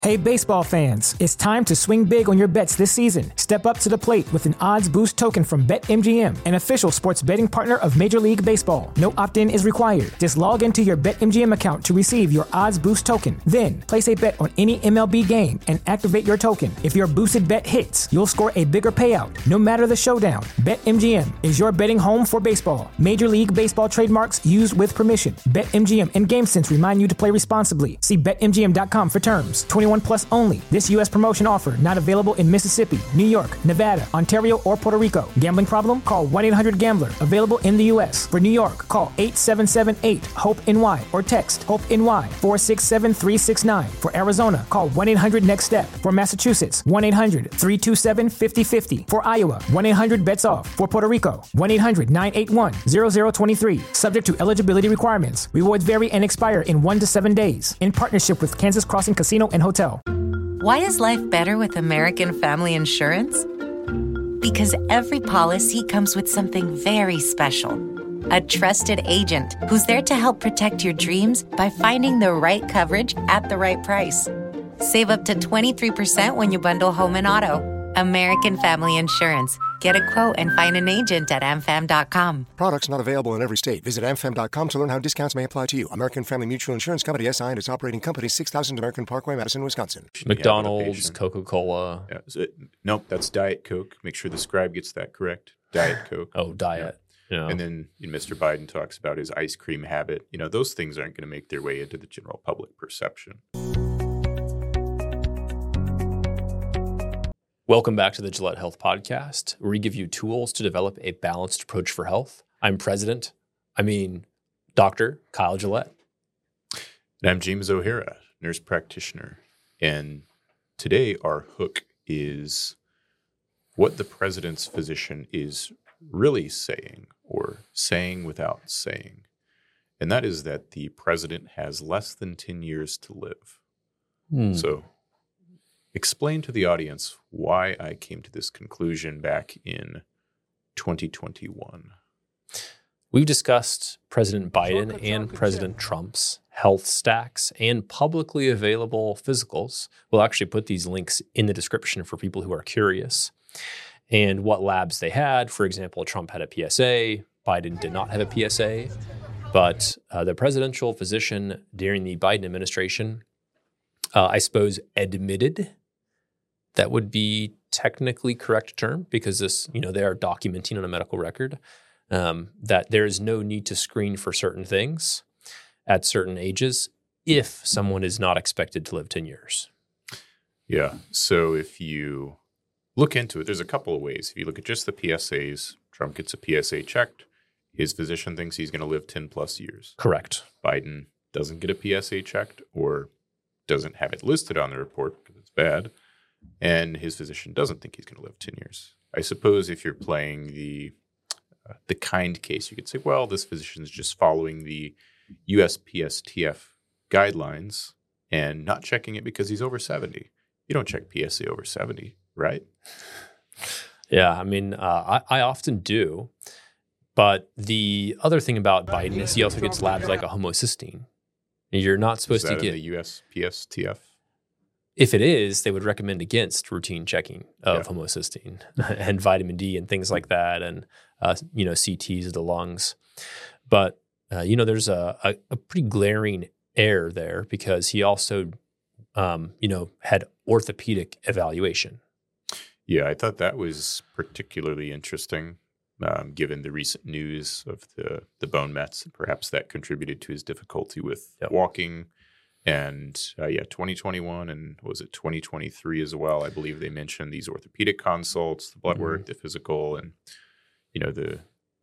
Hey baseball fans, it's time to swing big on your bets this season. Step up to the plate with an odds boost token from BetMGM, an official sports betting partner of Major League Baseball. No opt-in is required. Just log into your BetMGM account to receive your odds boost token. Then, place a bet on any MLB game and activate your token. If your boosted bet hits, you'll score a bigger payout, no matter the showdown. BetMGM is your betting home for baseball. Major League Baseball trademarks used with permission. BetMGM and GameSense remind you to play responsibly. See BetMGM.com for terms. 21 plus only. This U.S. promotion offer not available in Mississippi, New York, Nevada, Ontario, or Puerto Rico. Gambling problem? Call 1-800-GAMBLER. Available in the U.S. For New York, call 877-8-HOPE-NY or text HOPE-NY 467-369. For Arizona, call 1-800-NEXT-STEP. For Massachusetts, 1-800-327-5050. For Iowa, 1-800-BETS-OFF. For Puerto Rico, 1-800-981-0023. Subject to eligibility requirements. Rewards vary and expire in 1 to 7 days. In partnership with Kansas Crossing Casino and Hotel. Why is life better with American Family Insurance? Because every policy comes with something very special. A trusted agent who's there to help protect your dreams by finding the right coverage at the right price. Save up to 23% when you bundle home and auto. American Family Insurance. Get a quote and find an agent at amfam.com. Products not available in every state. Visit amfam.com to learn how discounts may apply to you. American Family Mutual Insurance Company, SI, and its operating company, 6000 American Parkway, Madison, Wisconsin. McDonald's, Coca-Cola. Yeah, nope, that's Diet Coke. Make sure the scribe gets that correct. Diet Coke. Oh, diet. Yeah. And then Mr. Biden talks about his ice cream habit. Those things aren't going to make their way into the general public perception. Welcome back to the Gillette Health Podcast, where we give you tools to develop a balanced approach for health. I'm Dr. Kyle Gillette. And I'm James O'Hara, nurse practitioner. And today our hook is what the president's physician is really saying, or saying without saying. And that is that the president has less than 10 years to live. So explain to the audience why I came to this conclusion back in 2021. We've discussed President Biden and President Trump's health stacks and publicly available physicals. We'll actually put these links in the description for people who are curious. And what labs they had. For example, Trump had a PSA. Biden did not have a PSA. But the presidential physician during the Biden administration, I suppose, admitted. That would be technically correct term because this, they are documenting on a medical record that there is no need to screen for certain things at certain ages if someone is not expected to live 10 years. Yeah. So if you look into it, there's a couple of ways. If you look at just the PSAs, Trump gets a PSA checked. His physician thinks he's going to live 10 plus years. Correct. Biden doesn't get a PSA checked or doesn't have it listed on the report because it's bad. And his physician doesn't think he's going to live 10 years. I suppose if you're playing the kind case, you could say, well, this physician is just following the USPSTF guidelines and not checking it because he's over 70. You don't check PSA over 70, right? Yeah, I often do. But the other thing about Biden is he also gets labs like a homocysteine. You're not supposed to get the USPSTF. If it is, they would recommend against routine checking of homocysteine and vitamin D and things like that, and CTs of the lungs. But there's a pretty glaring error there because he also had orthopedic evaluation. Yeah, I thought that was particularly interesting, given the recent news of the bone mets. Perhaps that contributed to his difficulty with walking. And 2021 and was it 2023 as well? I believe they mentioned these orthopedic consults, the blood work, the physical, and the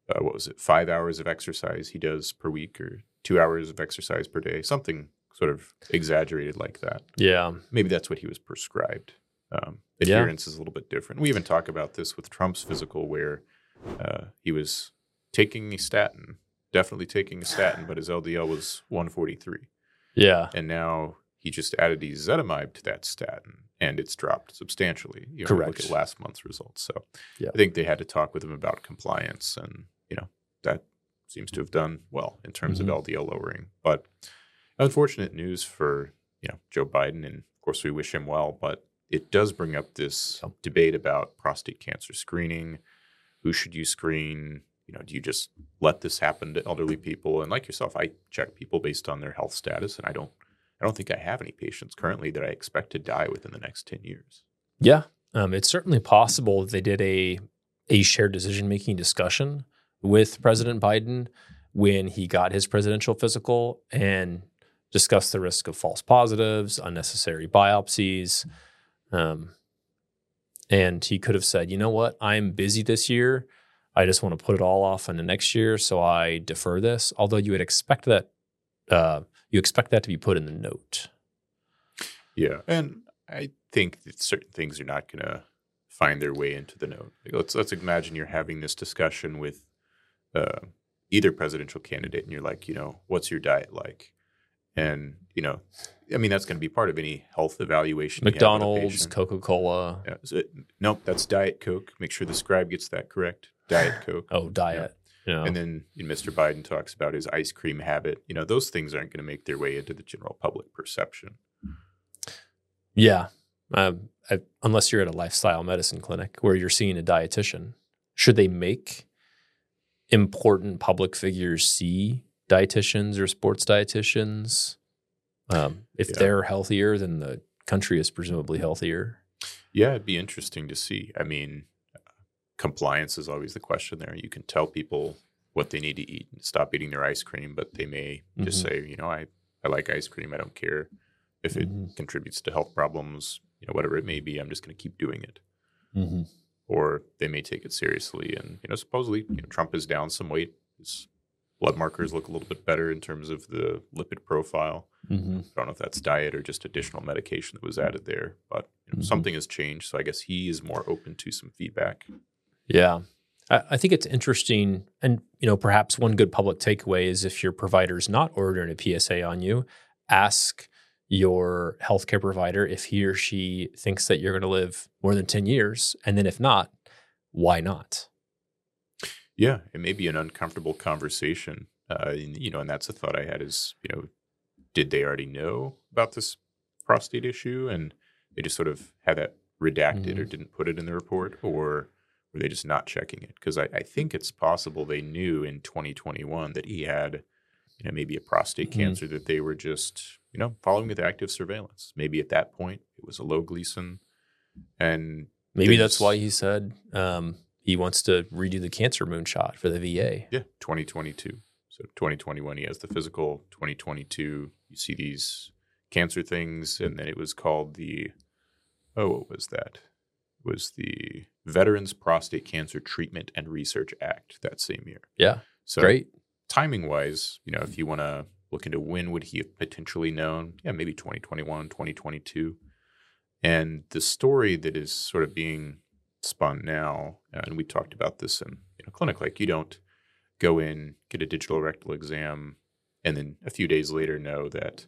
5 hours of exercise he does per week or 2 hours of exercise per day, something sort of exaggerated like that. Yeah, maybe that's what he was prescribed. Adherence is a little bit different. We even talk about this with Trump's physical, where he was taking a statin, definitely taking a statin, but his LDL was 143. Yeah. And now he just added ezetimibe to that statin, and it's dropped substantially. Correct. Look at last month's results. So I think they had to talk with him about compliance, and that seems to have done well in terms of LDL lowering. But unfortunate news for Joe Biden and, of course, we wish him well, but it does bring up this debate about prostate cancer screening. Who should you screen? Do you just let this happen to elderly people? And like yourself, I check people based on their health status, and I don't think I have any patients currently that I expect to die within the next 10 years. Yeah, it's certainly possible that they did a shared decision-making discussion with President Biden when he got his presidential physical and discussed the risk of false positives, unnecessary biopsies. And he could have said, you know what, I'm busy this year. I just want to put it all off into next year, so I defer this. Although you would expect that to be put in the note. Yeah, and I think that certain things are not going to find their way into the note. Let's imagine you're having this discussion with either presidential candidate, and you're like, what's your diet like? And that's going to be part of any health evaluation. McDonald's, Coca-Cola. Yeah, nope, that's Diet Coke. Make sure the scribe gets that correct. Diet Coke. Oh, diet. Yeah. And then Mr. Biden talks about his ice cream habit. Those things aren't going to make their way into the general public perception. Yeah. Unless you're at a lifestyle medicine clinic where you're seeing a dietitian. Should they make important public figures see dietitians or sports dietitians? If they're healthier, then the country is presumably healthier. Yeah, it'd be interesting to see. Compliance is always the question there. You can tell people what they need to eat and stop eating their ice cream, but they may just say, I like ice cream. I don't care if it contributes to health problems, whatever it may be. I'm just going to keep doing it. Mm-hmm. Or they may take it seriously. And, supposedly Trump is down some weight. His blood markers look a little bit better in terms of the lipid profile. Mm-hmm. I don't know if that's diet or just additional medication that was added there, but something has changed. So I guess he is more open to some feedback. Yeah. I think it's interesting. And, perhaps one good public takeaway is if your provider's not ordering a PSA on you, ask your healthcare provider if he or she thinks that you're going to live more than 10 years. And then if not, why not? Yeah, it may be an uncomfortable conversation. And that's a thought I had is, did they already know about this prostate issue and they just sort of had that redacted or didn't put it in the report, or were they just not checking it? Because I think it's possible they knew in 2021 that he had, maybe a prostate cancer that they were just, following with active surveillance. Maybe at that point it was a low Gleason, and maybe that's why he said he wants to redo the cancer moonshot for the VA. Yeah, 2022. So 2021 he has the physical. 2022 you see these cancer things, and then it was called what was that? It was the Veterans Prostate Cancer Treatment and Research Act that same year. Yeah, so great. Timing-wise, if you want to look into when would he have potentially known, maybe 2021, 2022. And the story that is sort of being spun now, and we talked about this in a clinic, like you don't go in, get a digital rectal exam, and then a few days later know that,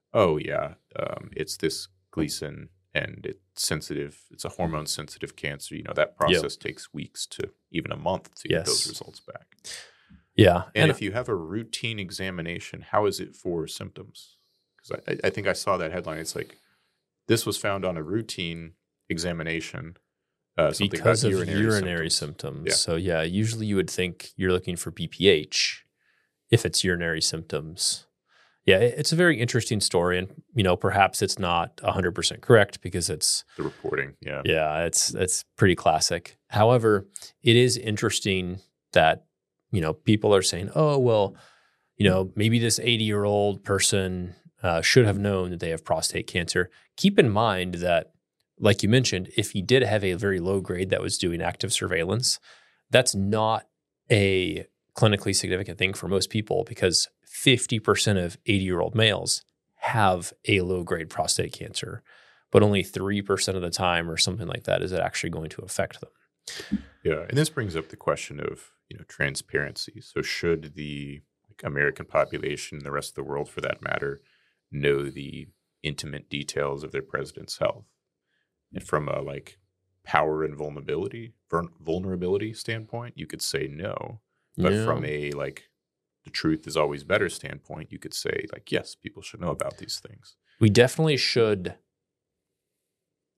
it's this Gleason and it's sensitive. It's a hormone-sensitive cancer. That process takes weeks to even a month to get those results back. Yeah. And if you have a routine examination, how is it for symptoms? Because I think I saw that headline. It's like, this was found on a routine examination. Because of urinary symptoms. Yeah. So usually you would think you're looking for BPH if it's urinary symptoms. Yeah, it's a very interesting story, and perhaps it's not 100% correct because it's the reporting. Yeah, it's pretty classic. However, it is interesting that people are saying, oh well, maybe this 80-year-old person should have known that they have prostate cancer. Keep in mind that, like you mentioned, if he did have a very low grade that was doing active surveillance, that's not a clinically significant thing for most people because 50% of 80-year-old males have a low-grade prostate cancer, but only 3% of the time or something like that is it actually going to affect them. Yeah, and this brings up the question of transparency. So should the American population, the rest of the world for that matter, know the intimate details of their president's health? And from a power and vulnerability standpoint, you could say no. But from a the truth is always better standpoint, you could say yes, people should know about these things. We definitely should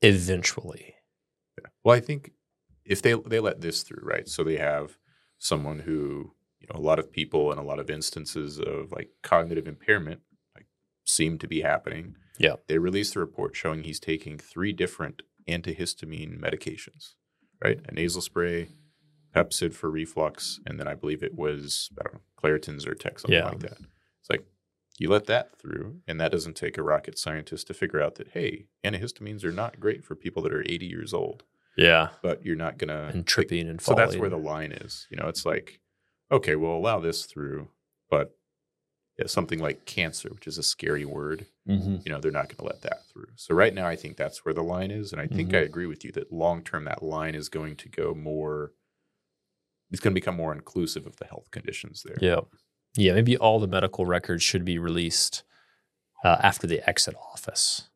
eventually. Yeah. Well, I think if they let this through, right? So they have someone who, a lot of people in a lot of instances of like cognitive impairment like seem to be happening. Yeah. They released a report showing he's taking 3 different antihistamine medications, right? A nasal spray, Pepcid for reflux, and then I believe it was, I don't know, Claritin, Zyrtec, something like that. It's like, you let that through, and that doesn't take a rocket scientist to figure out that, hey, antihistamines are not great for people that are 80 years old. Yeah. But you're not going to... And tripping and falling. So that's where the line is. It's like, okay, we'll allow this through, but something like cancer, which is a scary word, they're not going to let that through. So right now, I think that's where the line is. And I think I agree with you that long-term, that line is going to go more... It's going to become more inclusive of the health conditions there. Yeah. Yeah, maybe all the medical records should be released after they exit office.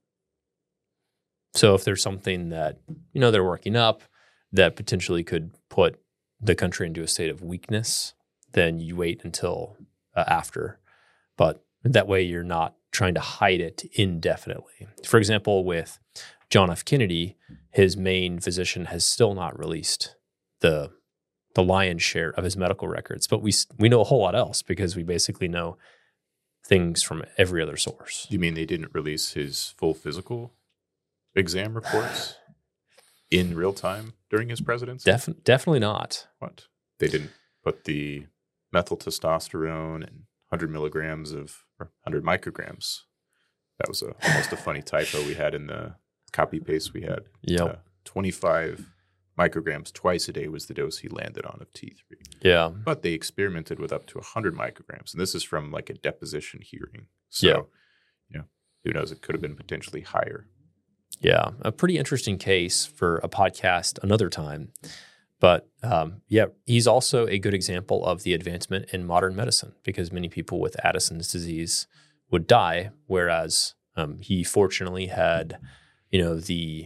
So if there's something that, they're working up that potentially could put the country into a state of weakness, then you wait until after. But that way you're not trying to hide it indefinitely. For example, with John F. Kennedy, his main physician has still not released the lion's share of his medical records, but we know a whole lot else because we basically know things from every other source. You mean they didn't release his full physical exam reports in real time during his presidency? Definitely not. What? They didn't put the methyl testosterone and 100 milligrams or 100 micrograms. That was almost a funny typo we had in the copy paste we had. Yeah. 25 micrograms twice a day was the dose he landed on of T3. Yeah. But they experimented with up to 100 micrograms. And this is from like a deposition hearing. So, who knows? It could have been potentially higher. Yeah. A pretty interesting case for a podcast another time. But he's also a good example of the advancement in modern medicine because many people with Addison's disease would die, whereas he fortunately had, the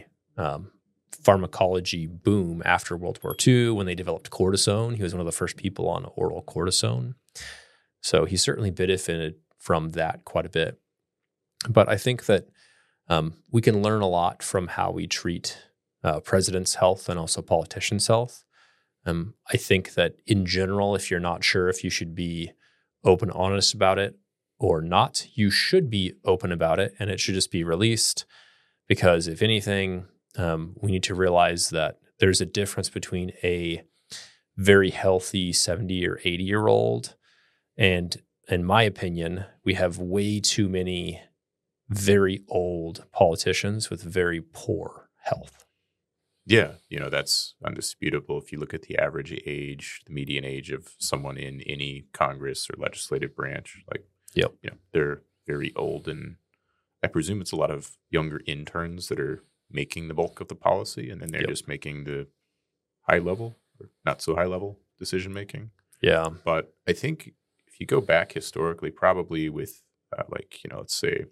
pharmacology boom after World War II when they developed cortisone. He was one of the first people on oral cortisone. So he certainly benefited from that quite a bit. But I think that we can learn a lot from how we treat presidents' health and also politicians' health. I think that in general, if you're not sure if you should be open, honest about it or not, you should be open about it and it should just be released because if anything, we need to realize that there's a difference between a very healthy 70 or 80-year-old and, in my opinion, we have way too many very old politicians with very poor health. Yeah, that's undisputable. If you look at the average age, the median age of someone in any Congress or legislative branch, they're very old. And I presume it's a lot of younger interns that are making the bulk of the policy, and then they're just making the high level or not so high level decision making. Yeah. But I think if you go back historically, probably with let's say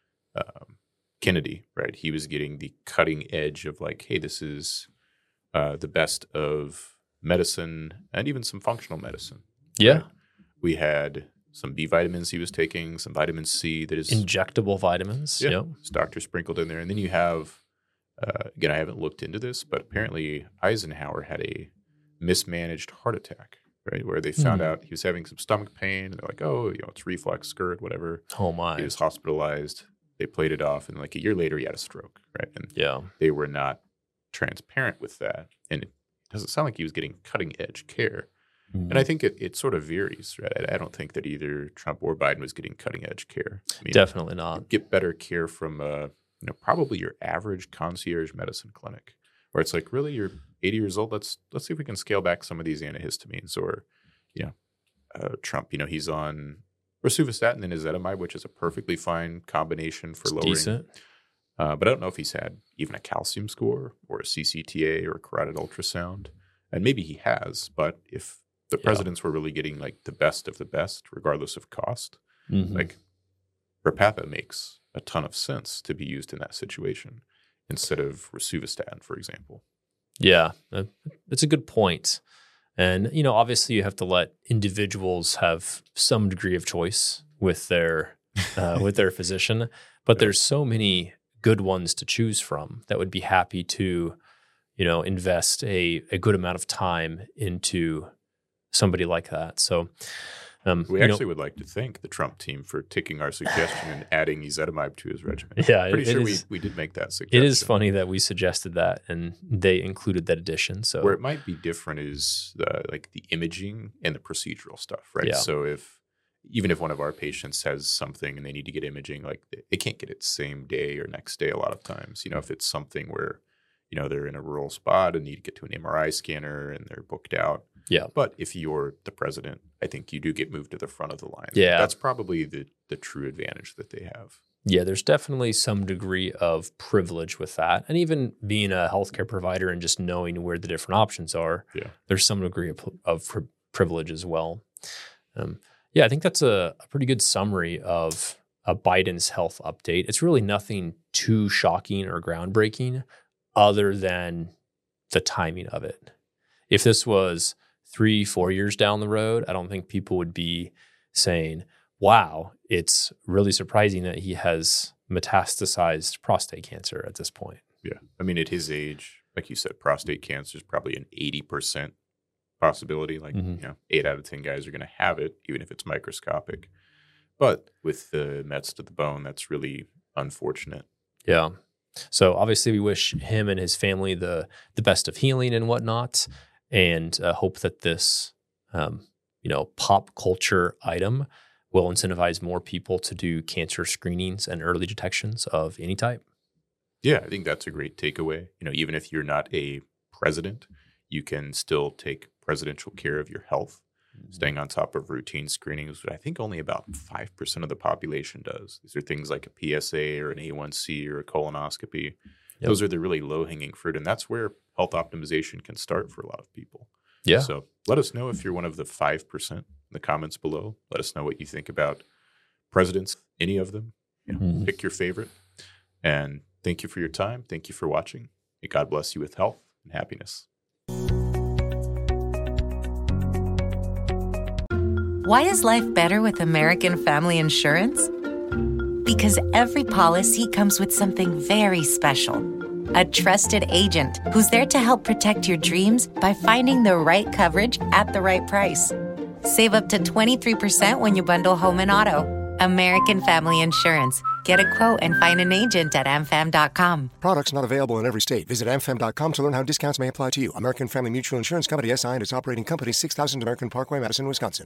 Kennedy, right? He was getting the cutting edge of like, hey, this is the best of medicine and even some functional medicine. Yeah. Right? We had some B vitamins he was taking, some vitamin C that is injectable vitamins. Yeah. His doctor sprinkled in there. And then you have, again, I haven't looked into this, but apparently Eisenhower had a mismanaged heart attack, right? Where they found out he was having some stomach pain and they're like, oh, it's reflux, GERD, whatever. Oh my. He was hospitalized. They played it off, and like a year later, he had a stroke, right? And they were not transparent with that. And it doesn't sound like he was getting cutting-edge care. Mm-hmm. And I think it sort of varies, right? I don't think that either Trump or Biden was getting cutting-edge care. I mean, definitely not. Get better care from, probably your average concierge medicine clinic, where it's like, really, you're 80 years old? Let's see if we can scale back some of these antihistamines. Or, Trump, he's on rosuvastatin and ezetimibe, which is a perfectly fine combination for lowering. Decent. But I don't know if he's had even a calcium score or a CCTA or a carotid ultrasound. And maybe he has, but if the presidents were really getting like the best of the best, regardless of cost, like Repatha makes a ton of sense to be used in that situation instead of rosuvastatin, for example. Yeah, that's a good point. And, obviously you have to let individuals have some degree of choice with their physician, but there's so many good ones to choose from that would be happy to, invest a good amount of time into somebody like that. So we actually would like to thank the Trump team for taking our suggestion and adding ezetamib to his regimen. Yeah, pretty sure we did make that suggestion. It is funny that we suggested that and they included that addition. So where it might be different is the imaging and the procedural stuff, right? Yeah. So even if one of our patients has something and they need to get imaging, like they can't get it same day or next day a lot of times. If it's something where, they're in a rural spot and need to get to an MRI scanner and they're booked out. Yeah. But if you're the president, I think you do get moved to the front of the line. Yeah. That's probably the true advantage that they have. Yeah, there's definitely some degree of privilege with that. And even being a healthcare provider and just knowing where the different options are, there's some degree of privilege as well. I think that's a pretty good summary of Biden's health update. It's really nothing too shocking or groundbreaking other than the timing of it. If this was 3-4 years down the road, I don't think people would be saying, wow, it's really surprising that he has metastasized prostate cancer at this point. Yeah. I mean, at his age, like you said, prostate cancer is probably an 80% possibility. 8 out of 10 guys are going to have it, even if it's microscopic. But with the mets to the bone, that's really unfortunate. Yeah. So obviously we wish him and his family the best of healing and whatnot, and hope that this, pop culture item will incentivize more people to do cancer screenings and early detections of any type. Yeah, I think that's a great takeaway. Even if you're not a president, you can still take presidential care of your health, staying on top of routine screenings, which I think only about 5% of the population does. These are things like a PSA or an A1C or a colonoscopy. Yep. Those are the really low-hanging fruit, and that's where health optimization can start for a lot of people. Yeah. So let us know if you're one of the 5% in the comments below. Let us know what you think about presidents, any of them. Pick your favorite. And thank you for your time. Thank you for watching. May God bless you with health and happiness. Why is life better with American Family Insurance? Because every policy comes with something very special. A trusted agent who's there to help protect your dreams by finding the right coverage at the right price. Save up to 23% when you bundle home and auto. American Family Insurance. Get a quote and find an agent at amfam.com. Products not available in every state. Visit amfam.com to learn how discounts may apply to you. American Family Mutual Insurance Company, SI, and its operating company, 6000 American Parkway, Madison, Wisconsin.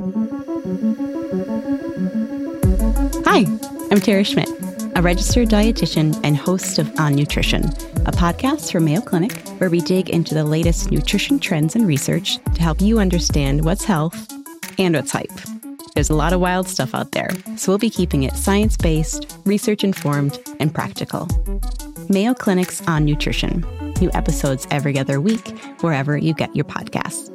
Hi, I'm Tara Schmidt, a registered dietitian and host of On Nutrition, a podcast from Mayo Clinic where we dig into the latest nutrition trends and research to help you understand what's health and what's hype. There's a lot of wild stuff out there, so we'll be keeping it science-based, research-informed, and practical. Mayo Clinic's On Nutrition. New episodes every other week, wherever you get your podcasts.